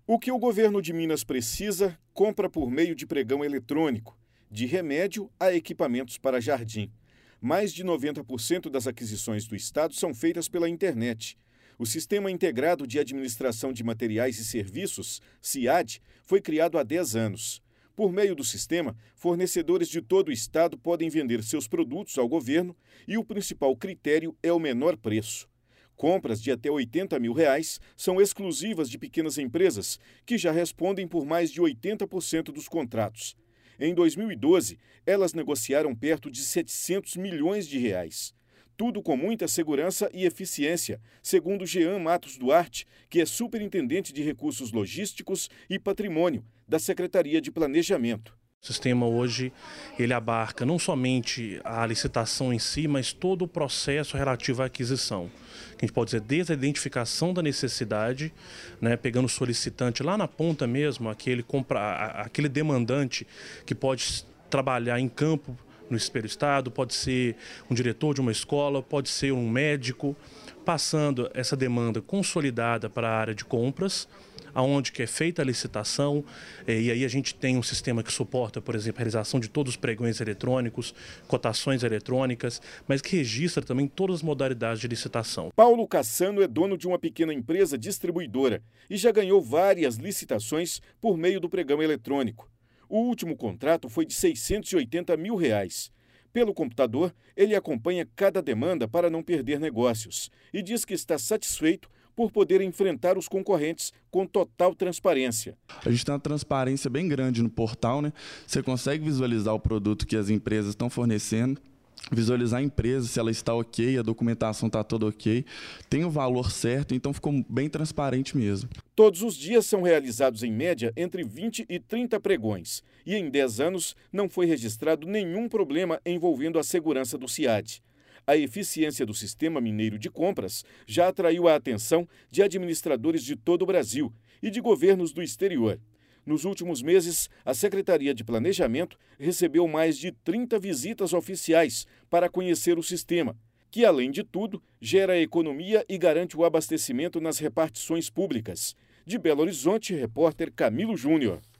O que o governo de Minas precisa, compra por meio de pregão eletrônico, de remédio a equipamentos para jardim. Mais de 90% das aquisições do estado são feitas pela internet. O Sistema Integrado de Administração de Materiais e Serviços, SIAD, foi criado há 10 anos. Por meio do sistema, fornecedores de todo o estado podem vender seus produtos ao governo e o principal critério é o menor preço. Compras de até R$ 80 mil são exclusivas de pequenas empresas, que já respondem por mais de 80% dos contratos. Em 2012, elas negociaram perto de R$ 700 milhões. Tudo com muita segurança e eficiência, segundo Jean Matos Duarte, que é superintendente de Recursos Logísticos e Patrimônio da Secretaria de Planejamento. O sistema hoje ele abarca não somente a licitação em si, mas todo o processo relativo à aquisição. Que a gente pode dizer desde a identificação da necessidade, pegando o solicitante lá na ponta mesmo, aquele demandante que pode trabalhar em campo no pelo estado, pode ser um diretor de uma escola, pode ser um médico, passando essa demanda consolidada para a área de compras, aonde que é feita a licitação, e aí a gente tem um sistema que suporta, por exemplo, a realização de todos os pregões eletrônicos, cotações eletrônicas, mas que registra também todas as modalidades de licitação. Paulo Cassano é dono de uma pequena empresa distribuidora e já ganhou várias licitações por meio do pregão eletrônico. O último contrato foi de R$ 680 mil. Pelo computador, ele acompanha cada demanda para não perder negócios e diz que está satisfeito por poder enfrentar os concorrentes com total transparência. A gente tem uma transparência bem grande no portal, Você consegue visualizar o produto que as empresas estão fornecendo, visualizar a empresa, se ela está ok, a documentação está toda ok, tem o valor certo, então ficou bem transparente mesmo. Todos os dias são realizados, em média, entre 20 e 30 pregões, e em 10 anos não foi registrado nenhum problema envolvendo a segurança do SIAD. A eficiência do sistema mineiro de compras já atraiu a atenção de administradores de todo o Brasil e de governos do exterior. Nos últimos meses, a Secretaria de Planejamento recebeu mais de 30 visitas oficiais para conhecer o sistema, que, além de tudo, gera economia e garante o abastecimento nas repartições públicas. De Belo Horizonte, repórter Camilo Júnior.